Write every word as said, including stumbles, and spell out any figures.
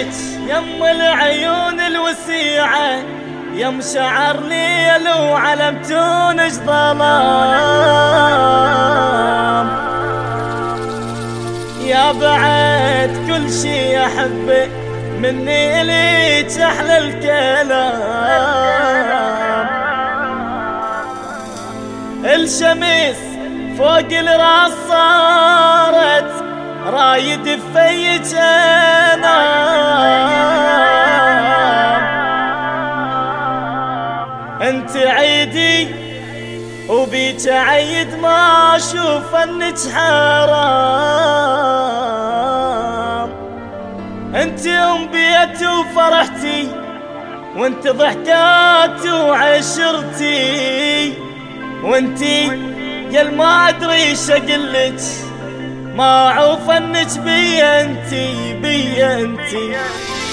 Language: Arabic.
لك يم العيون الوسيعة، يم شعر ليل وعلمتونج ظلام. يا بعد كل شي أحبه مني إليك أحلى الكلام. الشمس فوق الراس صارت رايد بفيج انام. انت عيدي وبيك عيد ما اشوف انك حرام. انت ام بيتي وفرحتي، وانت ضحكاتي وعشرتي، وانتي يل ما ادري ايش اقلك، ما اعوف انك بيا انتي بيا انتي.